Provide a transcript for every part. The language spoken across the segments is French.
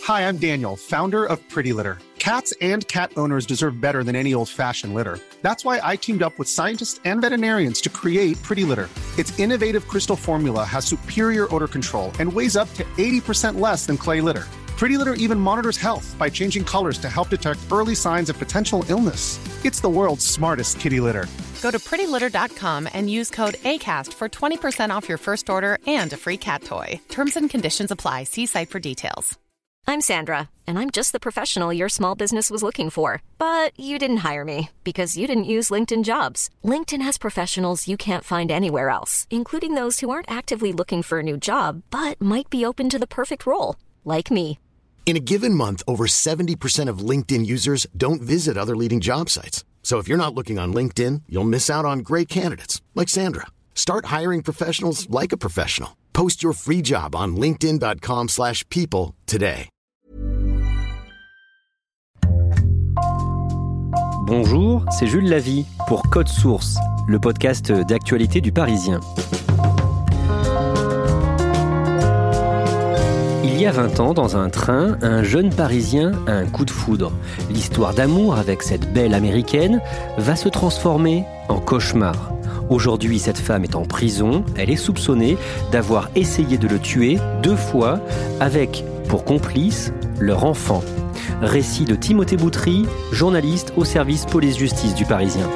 Hi, I'm Daniel, founder of Pretty Litter. Cats and cat owners deserve better than any old-fashioned litter. That's why I teamed up with scientists and veterinarians to create Pretty Litter. Its innovative crystal formula has superior odor control and weighs up to 80% less than clay litter. Pretty Litter even monitors health by changing colors to help detect early signs of potential illness. It's the world's smartest kitty litter. Go to prettylitter.com and use code ACAST for 20% off your first order and a free cat toy. Terms and conditions apply. See site for details. I'm Sandra, and I'm just the professional your small business was looking for. But you didn't hire me because you didn't use LinkedIn Jobs. LinkedIn has professionals you can't find anywhere else, including those who aren't actively looking for a new job, but might be open to the perfect role, like me. In a given month, over 70% of LinkedIn users don't visit other leading job sites. So if you're not looking on LinkedIn, you'll miss out on great candidates like Sandra. Start hiring professionals like a professional. Post your free job on linkedin.com/people today. Bonjour, c'est Jules Lavie pour Code Source, le podcast d'actualité du Parisien. Il y a 20 ans, dans un train, un jeune Parisien a un coup de foudre. L'histoire d'amour avec cette belle américaine va se transformer en cauchemar. Aujourd'hui, cette femme est en prison. Elle est soupçonnée d'avoir essayé de le tuer 2 fois avec, pour complice, leur enfant. Récit de Timothée Boutry, journaliste au service police-justice du Parisien.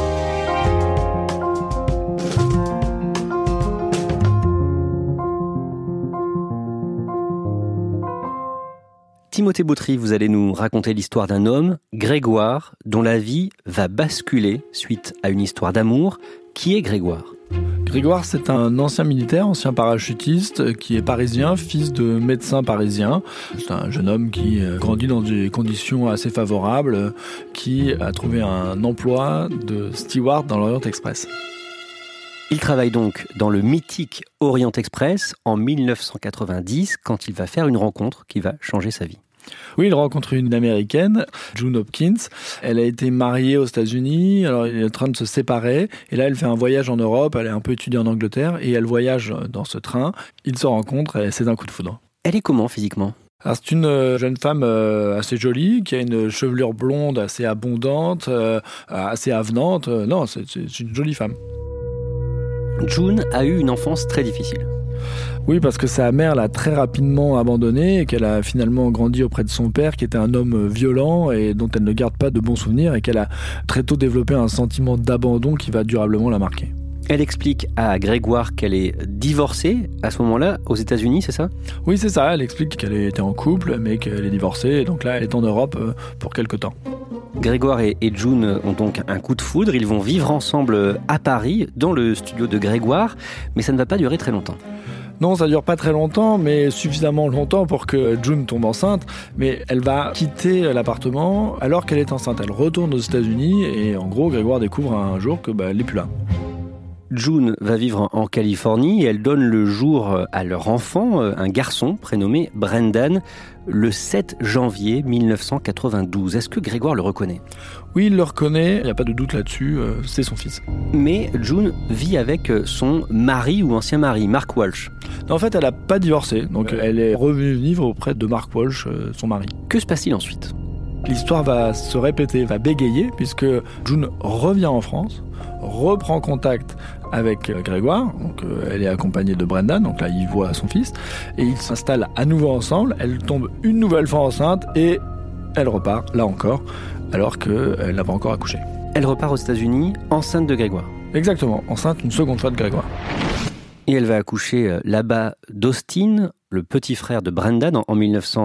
Timothée Boutry, vous allez nous raconter l'histoire d'un homme, Grégoire, dont la vie va basculer suite à une histoire d'amour. Qui est Grégoire ? Grégoire, c'est un ancien militaire, ancien parachutiste, qui est parisien, fils de médecin parisien. C'est un jeune homme qui grandit dans des conditions assez favorables, qui a trouvé un emploi de steward dans l'Orient Express. Il travaille donc dans le mythique Orient Express en 1990, quand il va faire une rencontre qui va changer sa vie. Oui, il rencontre une américaine, June Hopkins. Elle a été mariée aux États-Unis, alors il est en train de se séparer. Et là, elle fait un voyage en Europe, elle est un peu étudiée en Angleterre, et elle voyage dans ce train. Ils se rencontrent et c'est un coup de foudre. Elle est comment physiquement ? Alors, c'est une jeune femme assez jolie, qui a une chevelure blonde assez abondante, assez avenante. Non, c'est une jolie femme. June a eu une enfance très difficile. Oui, parce que sa mère l'a très rapidement abandonnée et qu'elle a finalement grandi auprès de son père, qui était un homme violent et dont elle ne garde pas de bons souvenirs, et qu'elle a très tôt développé un sentiment d'abandon qui va durablement la marquer. Elle explique à Grégoire qu'elle est divorcée à ce moment-là aux États-Unis, c'est ça ? Oui, c'est ça. Elle explique qu'elle était en couple, mais qu'elle est divorcée. Et donc là, elle est en Europe pour quelque temps. Grégoire et June ont donc un coup de foudre. Ils vont vivre ensemble à Paris, dans le studio de Grégoire. Mais ça ne va pas durer très longtemps. Non, ça dure pas très longtemps, mais suffisamment longtemps pour que June tombe enceinte. Mais elle va quitter l'appartement alors qu'elle est enceinte. Elle retourne aux États-Unis et en gros, Grégoire découvre un jour que elle n'est plus là. June va vivre en Californie et elle donne le jour à leur enfant, un garçon prénommé Brendan, le 7 janvier 1992. Est-ce que Grégoire le reconnaît ? Oui, il le reconnaît, il n'y a pas de doute là-dessus, c'est son fils. Mais June vit avec son mari ou ancien mari, Mark Walsh. Non, en fait, elle n'a pas divorcé, donc elle est revenue vivre auprès de Mark Walsh, son mari. Que se passe-t-il ensuite ? L'histoire va se répéter, va bégayer, puisque June revient en France, reprend contact avec Grégoire, donc elle est accompagnée de Brendan, donc là il voit son fils, et ils s'installent à nouveau ensemble. Elle tombe une nouvelle fois enceinte et elle repart, là encore, alors qu'elle n'a pas encore accouché. Elle repart aux États-Unis, enceinte de Grégoire. Exactement, enceinte une seconde fois de Grégoire. Et elle va accoucher là-bas d'Austin, le petit frère de Brendan, en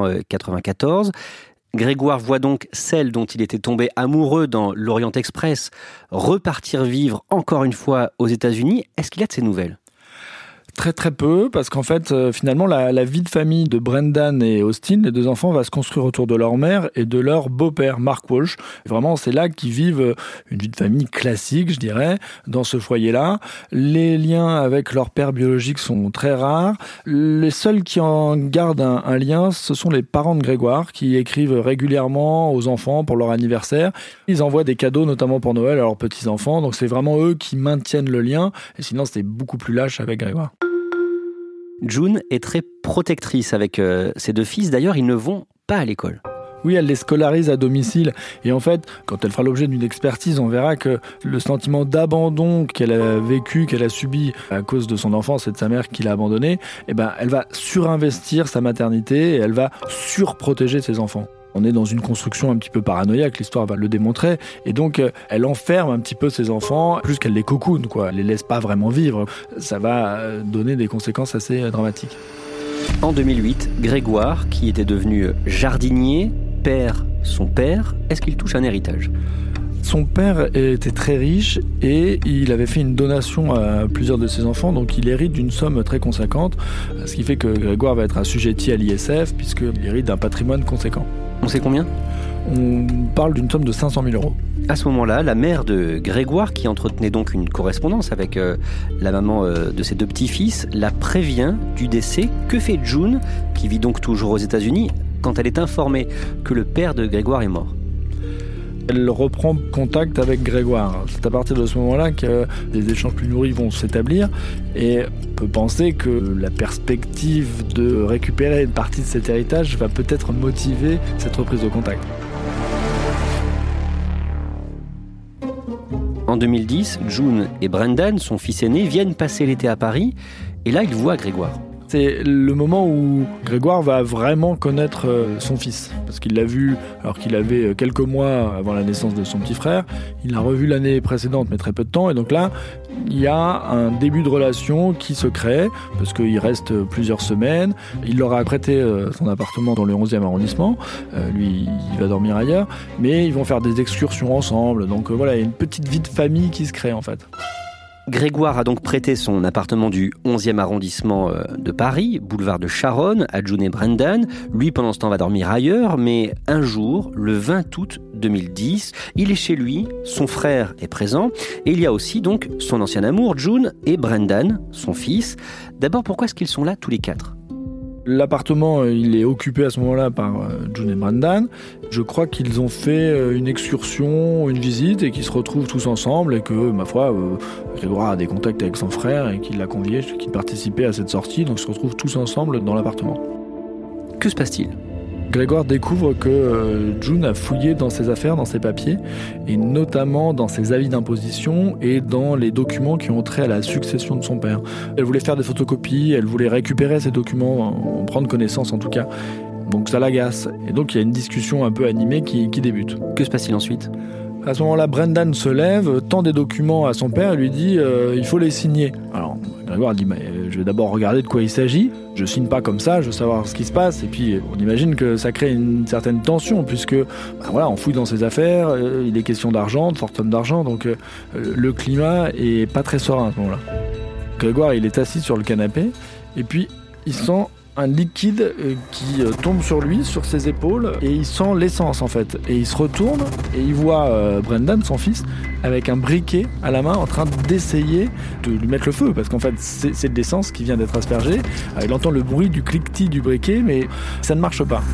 1994. Grégoire voit donc celle dont il était tombé amoureux dans l'Orient Express repartir vivre encore une fois aux États-Unis. Est-ce qu'il a de ses nouvelles ? Très très peu, parce qu'en fait, finalement, la vie de famille de Brendan et Austin, les 2 enfants, va se construire autour de leur mère et de leur beau-père, Mark Walsh. Vraiment, c'est là qu'ils vivent une vie de famille classique, je dirais, dans ce foyer-là. Les liens avec leur père biologique sont très rares. Les seuls qui en gardent un lien, ce sont les parents de Grégoire, qui écrivent régulièrement aux enfants pour leur anniversaire. Ils envoient des cadeaux, notamment pour Noël, à leurs petits-enfants. Donc c'est vraiment eux qui maintiennent le lien. Et sinon, c'était beaucoup plus lâche avec Grégoire. June est très protectrice avec ses 2 fils. D'ailleurs, ils ne vont pas à l'école. Oui, elle les scolarise à domicile. Et en fait, quand elle fera l'objet d'une expertise, on verra que le sentiment d'abandon qu'elle a vécu, qu'elle a subi à cause de son enfance et de sa mère qui l'a abandonnée, elle va surinvestir sa maternité et elle va surprotéger ses enfants. On est dans une construction un petit peu paranoïaque, l'histoire va le démontrer, et donc elle enferme un petit peu ses enfants, plus qu'elle les cocoune, quoi. Elle les laisse pas vraiment vivre. Ça va donner des conséquences assez dramatiques. En 2008, Grégoire, qui était devenu jardinier, perd son père. Est-ce qu'il touche un héritage ? Son père était très riche et il avait fait une donation à plusieurs de ses enfants, donc il hérite d'une somme très conséquente, ce qui fait que Grégoire va être assujetti à l'ISF puisqu'il hérite d'un patrimoine conséquent. On sait combien ? On parle d'une somme de 500 000 euros. À ce moment-là, la mère de Grégoire, qui entretenait donc une correspondance avec la maman de ses deux petits-fils, la prévient du décès. Que fait June, qui vit donc toujours aux États-Unis, quand elle est informée que le père de Grégoire est mort ? Elle reprend contact avec Grégoire. C'est à partir de ce moment-là que des échanges plus nourris vont s'établir et on peut penser que la perspective de récupérer une partie de cet héritage va peut-être motiver cette reprise de contact. En 2010, June et Brendan, son fils aîné, viennent passer l'été à Paris et là, ils voient Grégoire. C'est le moment où Grégoire va vraiment connaître son fils. Parce qu'il l'a vu alors qu'il avait quelques mois avant la naissance de son petit frère. Il l'a revu l'année précédente, mais très peu de temps. Et donc là, il y a un début de relation qui se crée, parce qu'il reste plusieurs semaines. Il leur a prêté son appartement dans le 11e arrondissement. Lui, il va dormir ailleurs. Mais ils vont faire des excursions ensemble. Donc voilà, il y a une petite vie de famille qui se crée en fait. Grégoire a donc prêté son appartement du 11e arrondissement de Paris, boulevard de Charonne, à June et Brendan. Lui, pendant ce temps, va dormir ailleurs, mais un jour, le 20 août 2010, il est chez lui, son frère est présent, et il y a aussi donc son ancien amour, June, et Brendan, son fils. D'abord, pourquoi est-ce qu'ils sont là tous les quatre ? L'appartement, il est occupé à ce moment-là par June et Brendan. Je crois qu'ils ont fait une excursion, une visite, et qu'ils se retrouvent tous ensemble, et que, ma foi, Grégoire a des contacts avec son frère, et qu'il l'a convié, qu'il participait à cette sortie, donc ils se retrouvent tous ensemble dans l'appartement. Que se passe-t-il ? Grégoire découvre que June a fouillé dans ses affaires, dans ses papiers, et notamment dans ses avis d'imposition et dans les documents qui ont trait à la succession de son père. Elle voulait faire des photocopies, elle voulait récupérer ces documents, en prendre connaissance en tout cas. Donc ça l'agace. Et donc il y a une discussion un peu animée qui débute. Que se passe-t-il ensuite ? À ce moment-là, Brendan se lève, tend des documents à son père et lui dit il faut les signer. Alors Grégoire dit je vais d'abord regarder de quoi il s'agit. Je signe pas comme ça, je veux savoir ce qui se passe. Et puis on imagine que ça crée une certaine tension puisque on fouille dans ses affaires, il est question d'argent, de fortune d'argent, donc le climat est pas très serein à ce moment-là. Grégoire il est assis sur le canapé et puis il sent un liquide qui tombe sur lui, sur ses épaules, et il sent l'essence en fait. Et il se retourne et il voit Brendan, son fils, avec un briquet à la main en train d'essayer de lui mettre le feu, parce qu'en fait c'est de l'essence qui vient d'être aspergée. Il entend le bruit du cliquetis du briquet, mais ça ne marche pas.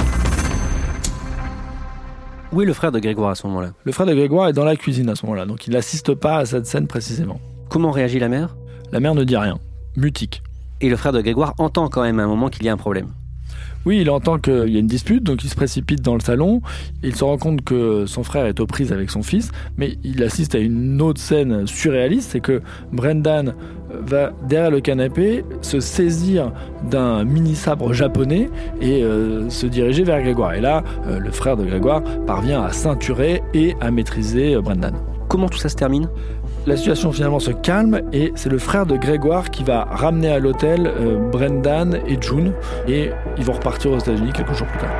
Où est le frère de Grégoire à ce moment-là ? Le frère de Grégoire est dans la cuisine à ce moment-là, donc il n'assiste pas à cette scène précisément. Comment réagit la mère ? La mère ne dit rien, mutique. Et le frère de Grégoire entend quand même à un moment qu'il y a un problème. Oui, il entend qu'il y a une dispute, donc il se précipite dans le salon. Il se rend compte que son frère est aux prises avec son fils, mais il assiste à une autre scène surréaliste, c'est que Brendan va derrière le canapé se saisir d'un mini-sabre japonais et se diriger vers Grégoire. Et là, le frère de Grégoire parvient à ceinturer et à maîtriser Brendan. Comment tout ça se termine ? La situation finalement se calme et c'est le frère de Grégoire qui va ramener à l'hôtel Brendan et June et ils vont repartir aux États-Unis quelques jours plus tard.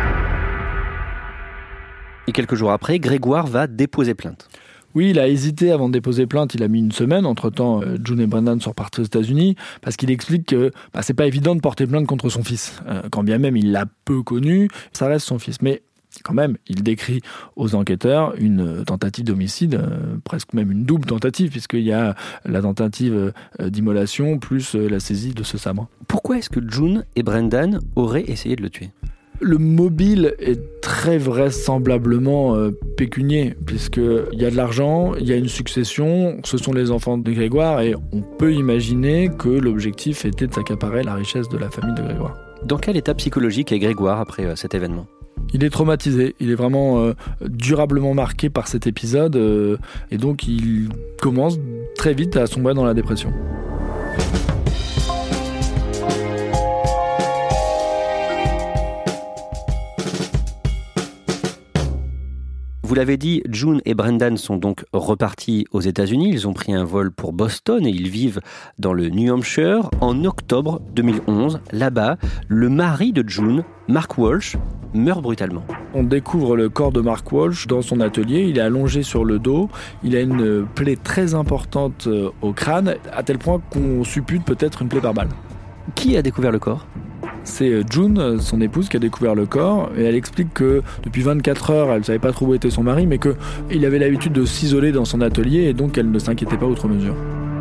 Et quelques jours après, Grégoire va déposer plainte. Oui, il a hésité avant de déposer plainte, il a mis une semaine. Entre-temps, June et Brendan sont repartis aux États-Unis parce qu'il explique que c'est pas évident de porter plainte contre son fils. Quand bien même il l'a peu connu, ça reste son fils. Mais quand même, il décrit aux enquêteurs une tentative d'homicide, presque même une double tentative, puisqu'il y a la tentative d'immolation plus la saisie de ce sabre. Pourquoi est-ce que June et Brendan auraient essayé de le tuer ? Le mobile est très vraisemblablement pécunier, puisqu'il y a de l'argent, il y a une succession, ce sont les enfants de Grégoire, et on peut imaginer que l'objectif était de s'accaparer la richesse de la famille de Grégoire. Dans quel état psychologique est Grégoire après cet événement ? Il est traumatisé, il est vraiment durablement marqué par cet épisode et donc il commence très vite à sombrer dans la dépression. Vous l'avez dit, June et Brendan sont donc repartis aux États-Unis. Ils ont pris un vol pour Boston et ils vivent dans le New Hampshire. En octobre 2011, là-bas, le mari de June, Mark Walsh, meurt brutalement. On découvre le corps de Mark Walsh dans son atelier. Il est allongé sur le dos. Il a une plaie très importante au crâne, à tel point qu'on suppute peut-être une plaie par balle. Qui a découvert le corps ? C'est June, son épouse, qui a découvert le corps. Et elle explique que depuis 24 heures, elle ne savait pas trop où était son mari, mais qu'il avait l'habitude de s'isoler dans son atelier et donc elle ne s'inquiétait pas outre mesure.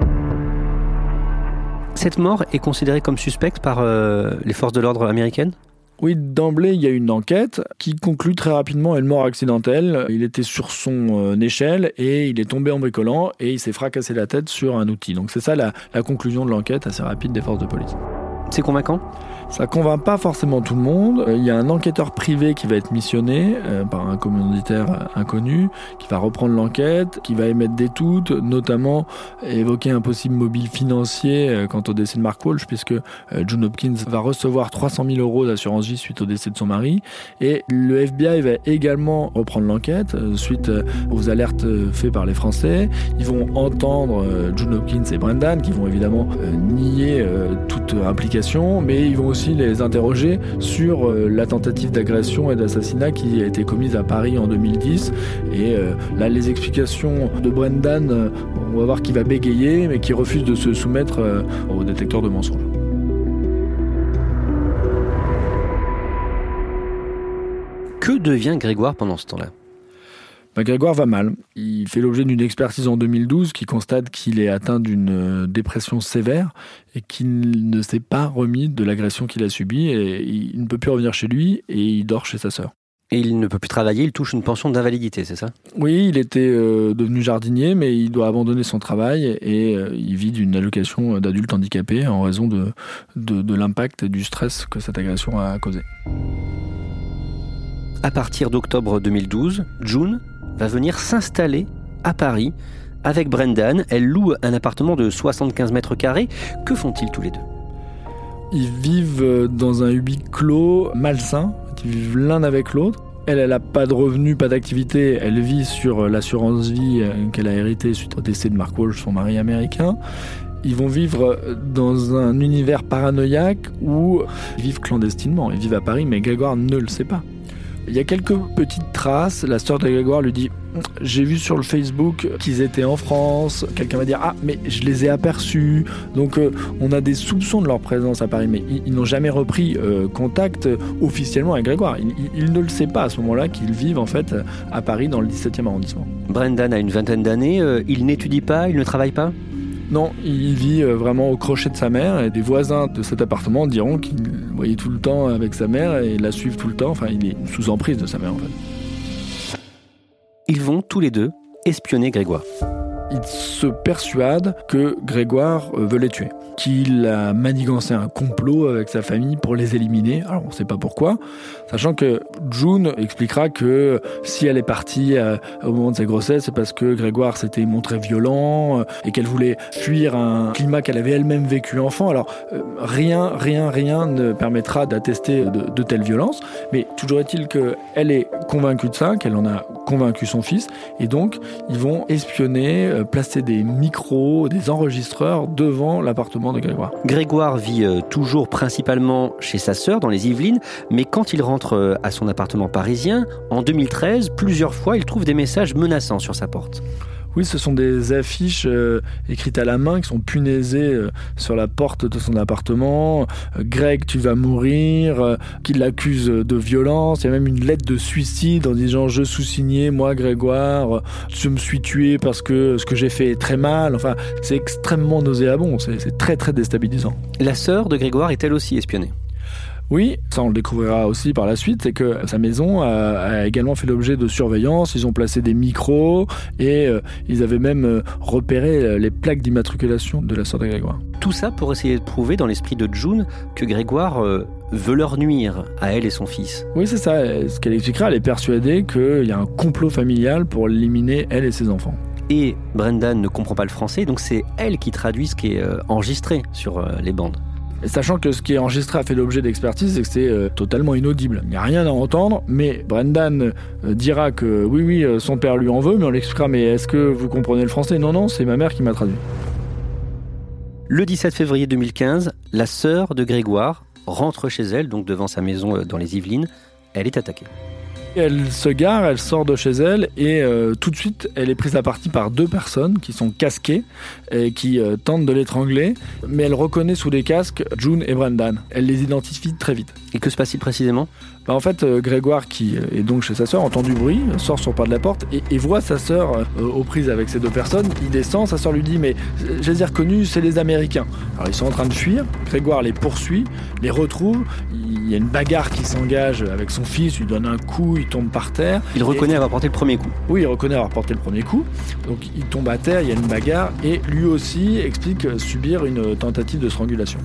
Cette mort est considérée comme suspecte par les forces de l'ordre américaines ? Oui, d'emblée, il y a une enquête qui conclut très rapidement à une mort accidentelle. Il était sur son échelle et il est tombé en bricolant et il s'est fracassé la tête sur un outil. Donc c'est ça la conclusion de l'enquête assez rapide des forces de police. C'est convaincant ? Ça convainc pas forcément tout le monde. Il y a un enquêteur privé qui va être missionné par un commanditaire inconnu, qui va reprendre l'enquête, qui va émettre des doutes, notamment évoquer un possible mobile financier quant au décès de Mark Walsh, puisque June Hopkins va recevoir 300 000 € d'assurance vie suite au décès de son mari. Et le FBI va également reprendre l'enquête suite aux alertes faites par les Français. Ils vont entendre June Hopkins et Brendan, qui vont évidemment nier toute implication, mais ils vont aussi les interroger sur la tentative d'agression et d'assassinat qui a été commise à Paris en 2010. Et là, les explications de Brendan, on va voir qu'il va bégayer, mais qui refuse de se soumettre au détecteur de mensonges. Que devient Grégoire pendant ce temps-là ? Grégoire va mal. Il fait l'objet d'une expertise en 2012 qui constate qu'il est atteint d'une dépression sévère et qu'il ne s'est pas remis de l'agression qu'il a subie. Et il ne peut plus revenir chez lui et il dort chez sa sœur. Et il ne peut plus travailler, il touche une pension d'invalidité, c'est ça ? Oui, il était devenu jardinier, mais il doit abandonner son travail et il vit d'une allocation d'adulte handicapé en raison de l'impact et du stress que cette agression a causé. À partir d'octobre 2012, June va venir s'installer à Paris avec Brendan. Elle loue un appartement de 75 mètres carrés. Que font-ils tous les deux ? Ils vivent dans un huis clos malsain. Ils vivent l'un avec l'autre. Elle n'a pas de revenus, pas d'activité. Elle vit sur l'assurance vie qu'elle a héritée suite au décès de Mark Walsh, son mari américain. Ils vont vivre dans un univers paranoïaque où ils vivent clandestinement. Ils vivent à Paris, mais Grégoire ne le sait pas. Il y a quelques petites traces. La sœur de Grégoire lui dit « J'ai vu sur le Facebook qu'ils étaient en France. » Quelqu'un va dire « Ah, mais je les ai aperçus. » Donc on a des soupçons de leur présence à Paris, mais ils n'ont jamais repris contact officiellement avec Grégoire. Il ne le sait pas à ce moment-là qu'ils vivent en fait à Paris dans le 17e arrondissement. Brendan a une vingtaine d'années. Il n'étudie pas, il ne travaille pas ? Non, il vit vraiment au crochet de sa mère et des voisins de cet appartement diront qu'il le voyait tout le temps avec sa mère et la suivent tout le temps. Enfin, il est sous emprise de sa mère en fait. Ils vont tous les deux espionner Grégoire. Il se persuade que Grégoire veut les tuer, qu'il a manigancé un complot avec sa famille pour les éliminer. Alors on ne sait pas pourquoi, sachant que June expliquera que si elle est partie au moment de sa grossesse, c'est parce que Grégoire s'était montré violent et qu'elle voulait fuir un climat qu'elle avait elle-même vécu enfant. Alors rien ne permettra d'attester de telles violences, mais toujours est-il qu'elle est convaincue de ça, qu'elle en a convaincu son fils, et donc ils vont espionner, placer des micros, des enregistreurs devant l'appartement de Grégoire. Grégoire vit toujours principalement chez sa sœur dans les Yvelines, mais quand il rentre à son appartement parisien, en 2013, plusieurs fois, il trouve des messages menaçants sur sa porte. Oui, ce sont des affiches écrites à la main qui sont punaisées sur la porte de son appartement. Greg, tu vas mourir, qui l'accuse de violence. Il y a même une lettre de suicide en disant « Je sous-signé, moi Grégoire, je me suis tué parce que ce que j'ai fait est très mal. » Enfin, c'est extrêmement nauséabond, c'est très très déstabilisant. La sœur de Grégoire est elle aussi espionnée ? Oui, ça on le découvrira aussi par la suite, c'est que sa maison a également fait l'objet de surveillance, ils ont placé des micros et ils avaient même repéré les plaques d'immatriculation de la sœur de Grégoire. Tout ça pour essayer de prouver dans l'esprit de June que Grégoire veut leur nuire à elle et son fils. Oui, c'est ça. Ce qu'elle expliquera, elle est persuadée qu'il y a un complot familial pour éliminer elle et ses enfants. Et Brendan ne comprend pas le français, donc c'est elle qui traduit ce qui est enregistré sur les bandes. Et sachant que ce qui est enregistré a fait l'objet d'expertise, c'est que c'est totalement inaudible. Il n'y a rien à entendre, mais Brendan dira que oui, son père lui en veut, mais on l'expliquera, mais est-ce que vous comprenez le français ? Non, c'est ma mère qui m'a traduit. Le 17 février 2015, la sœur de Grégoire rentre chez elle, donc devant sa maison dans les Yvelines. Elle est attaquée. Elle se gare, elle sort de chez elle et tout de suite, elle est prise à partie par 2 personnes qui sont casquées et qui tentent de l'étrangler. Mais elle reconnaît sous les casques June et Brendan. Elle les identifie très vite. Et que se passe-t-il précisément ? En fait, Grégoire, qui est donc chez sa sœur, entend du bruit, sort sur le pas de la porte et voit sa sœur aux prises avec ces 2 personnes. Il descend, sa sœur lui dit « Mais je les ai reconnus, c'est les Américains ». Alors ils sont en train de fuir, Grégoire les poursuit, les retrouve, il y a une bagarre qui s'engage avec son fils, lui donne un coup, il tombe par terre. Il reconnaît avoir porté le premier coup. Oui, il reconnaît avoir porté le premier coup. Donc il tombe à terre, il y a une bagarre et lui aussi explique subir une tentative de strangulation.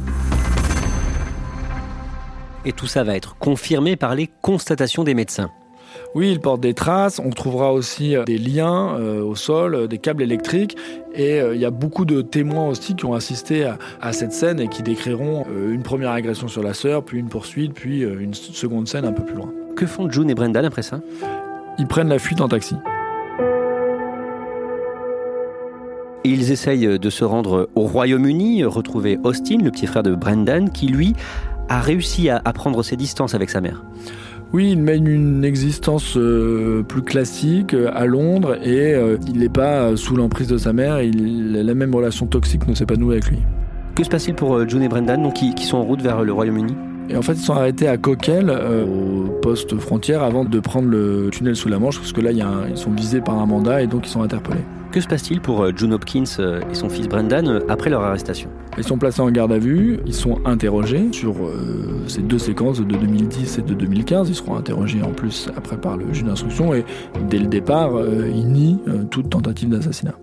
Et tout ça va être confirmé par les constatations des médecins. Oui, il porte des traces, on trouvera aussi des liens au sol, des câbles électriques, et il y a beaucoup de témoins aussi qui ont assisté à cette scène et qui décriront une première agression sur la sœur, puis une poursuite, puis une seconde scène un peu plus loin. Que font June et Brendan après ça ? Ils prennent la fuite en taxi. Et ils essayent de se rendre au Royaume-Uni, retrouver Austin, le petit frère de Brendan, qui lui a réussi à prendre ses distances avec sa mère. Oui, il mène une existence plus classique à Londres et il n'est pas sous l'emprise de sa mère. La même relation toxique ne s'est pas nouée avec lui. Que se passe-t-il pour June et Brendan, donc, qui sont en route vers le Royaume-Uni ? Et en fait, ils sont arrêtés à Coquelles, au poste frontière, avant de prendre le tunnel sous la Manche, parce que là, ils sont visés par un mandat et donc ils sont interpellés. Que se passe-t-il pour June Hopkins et son fils Brendan après leur arrestation ? Ils sont placés en garde à vue, ils sont interrogés sur ces 2 séquences de 2010 et de 2015. Ils seront interrogés en plus après par le juge d'instruction et dès le départ, ils nient toute tentative d'assassinat.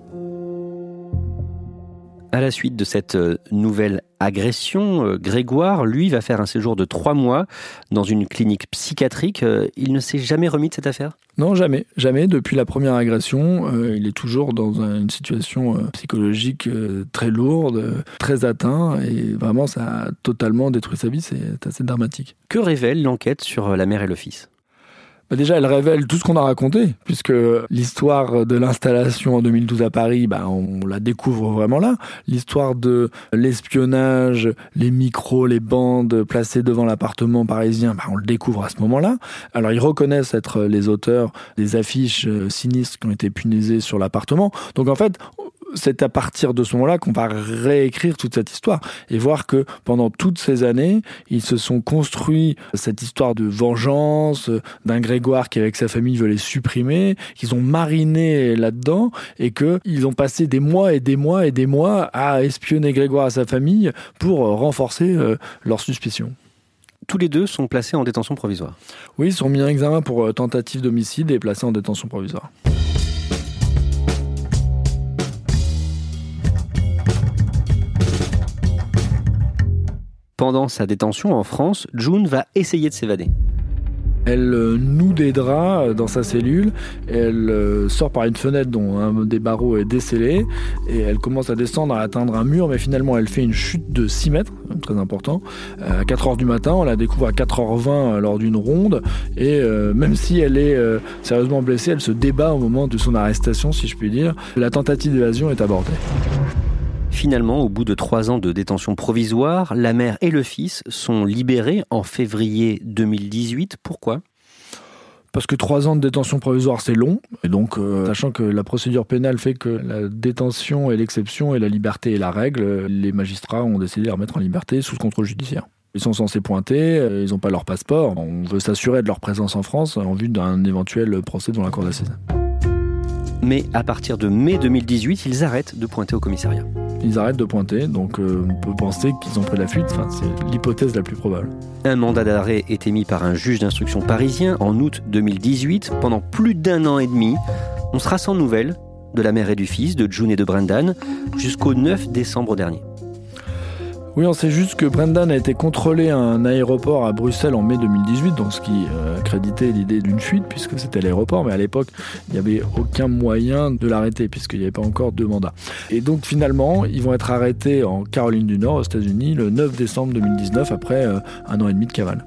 À la suite de cette nouvelle agression, Grégoire, lui, va faire un séjour de 3 mois dans une clinique psychiatrique. Il ne s'est jamais remis de cette affaire ? Non, jamais. Jamais. Depuis la première agression, il est toujours dans une situation psychologique très lourde, très atteint, et vraiment, ça a totalement détruit sa vie. C'est assez dramatique. Que révèle l'enquête sur la mère et le fils ? Déjà, elle révèle tout ce qu'on a raconté, puisque l'histoire de l'installation en 2012 à Paris, on la découvre vraiment là. L'histoire de l'espionnage, les micros, les bandes placées devant l'appartement parisien, on le découvre à ce moment-là. Alors, ils reconnaissent être les auteurs des affiches sinistres qui ont été punaisées sur l'appartement. Donc, en fait, c'est à partir de ce moment-là qu'on va réécrire toute cette histoire et voir que pendant toutes ces années, ils se sont construits cette histoire de vengeance, d'un Grégoire qui avec sa famille veut les supprimer, qu'ils ont mariné là-dedans et qu'ils ont passé des mois et des mois et des mois à espionner Grégoire et sa famille pour renforcer leurs suspicions. Tous les 2 sont placés en détention provisoire. Oui, ils sont mis en examen pour tentative d'homicide et placés en détention provisoire. Pendant sa détention en France, June va essayer de s'évader. Elle noue des draps dans sa cellule, elle sort par une fenêtre dont un des barreaux est décellé et elle commence à descendre, à atteindre un mur, mais finalement elle fait une chute de 6 mètres, très important. À 4h du matin, on la découvre à 4h20 lors d'une ronde et même si elle est sérieusement blessée, elle se débat au moment de son arrestation, si je puis dire. La tentative d'évasion est abortée. Finalement, au bout de 3 ans de détention provisoire, la mère et le fils sont libérés en février 2018. Pourquoi ? Parce que 3 ans de détention provisoire, c'est long. Et donc, sachant que la procédure pénale fait que la détention est l'exception et la liberté est la règle, les magistrats ont décidé de les remettre en liberté sous contrôle judiciaire. Ils sont censés pointer, ils n'ont pas leur passeport. On veut s'assurer de leur présence en France en vue d'un éventuel procès devant la cour d'assises. Mais à partir de mai 2018, ils arrêtent de pointer au commissariat. ils arrêtent de pointer. Donc on peut penser qu'ils ont pris la fuite. Enfin, c'est l'hypothèse la plus probable. Un mandat d'arrêt est émis par un juge d'instruction parisien en août 2018. Pendant plus d'1 an et demi, on sera sans nouvelles de la mère et du fils, de June et de Brendan, jusqu'au 9 décembre dernier. Oui, on sait juste que Brendan a été contrôlé à un aéroport à Bruxelles en mai 2018, donc ce qui accréditait l'idée d'une fuite, puisque c'était l'aéroport, mais à l'époque, il n'y avait aucun moyen de l'arrêter, puisqu'il n'y avait pas encore de mandat. Et donc finalement, ils vont être arrêtés en Caroline du Nord, aux États-Unis, le 9 décembre 2019, après 1 an et demi de cavale.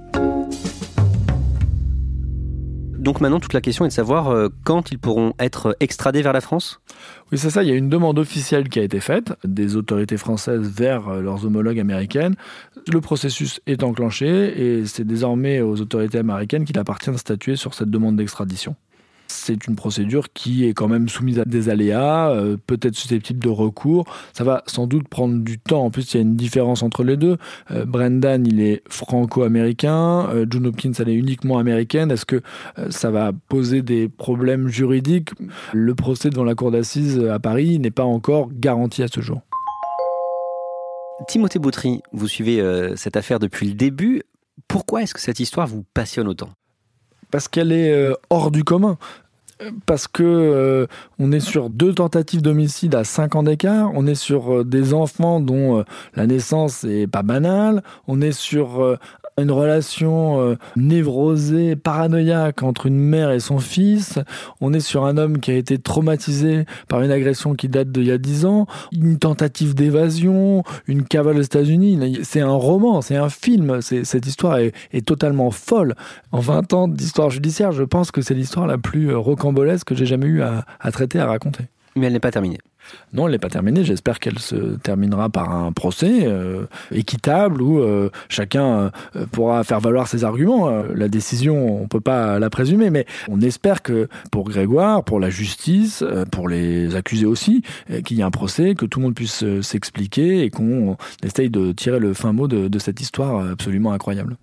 Donc maintenant, toute la question est de savoir quand ils pourront être extradés vers la France ? Oui, c'est ça. Il y a une demande officielle qui a été faite des autorités françaises vers leurs homologues américaines. Le processus est enclenché et c'est désormais aux autorités américaines qu'il appartient de statuer sur cette demande d'extradition. C'est une procédure qui est quand même soumise à des aléas, peut-être susceptible de recours. Ça va sans doute prendre du temps. En plus, il y a une différence entre les deux. Brendan, il est franco-américain. June Hopkins, elle est uniquement américaine. Est-ce que ça va poser des problèmes juridiques ? Le procès devant la cour d'assises à Paris n'est pas encore garanti à ce jour. Timothée Boutry, vous suivez cette affaire depuis le début. Pourquoi est-ce que cette histoire vous passionne autant ? Parce qu'elle est hors du commun. Parce que on est sur 2 tentatives d'homicide à 5 ans d'écart, on est sur des enfants dont la naissance est pas banale, on est sur une relation névrosée, paranoïaque entre une mère et son fils, on est sur un homme qui a été traumatisé par une agression qui date d'il y a 10 ans, une tentative d'évasion, une cavale aux États-Unis. C'est un roman, c'est un film, cette histoire est totalement folle. En 20 ans d'histoire judiciaire, je pense que c'est l'histoire la plus rocambolesque que j'ai jamais eu à traiter, à raconter. Mais elle n'est pas terminée. Non, elle n'est pas terminée. J'espère qu'elle se terminera par un procès équitable où chacun pourra faire valoir ses arguments. La décision, on ne peut pas la présumer, mais on espère que pour Grégoire, pour la justice, pour les accusés aussi, qu'il y ait un procès, que tout le monde puisse s'expliquer et qu'on essaye de tirer le fin mot de cette histoire absolument incroyable.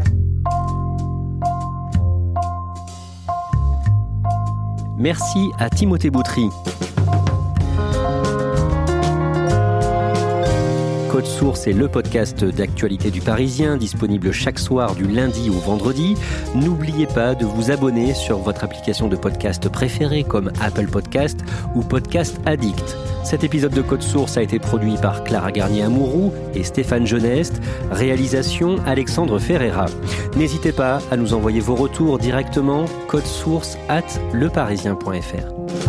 Merci à Timothée Boutry. Code Source est le podcast d'actualité du Parisien, disponible chaque soir du lundi au vendredi. N'oubliez pas de vous abonner sur votre application de podcast préférée comme Apple Podcast ou Podcast Addict. Cet épisode de Code Source a été produit par Clara Garnier-Amouroux et Stéphane Geneste. Réalisation Alexandre Ferreira. N'hésitez pas à nous envoyer vos retours directement codesource@leparisien.fr.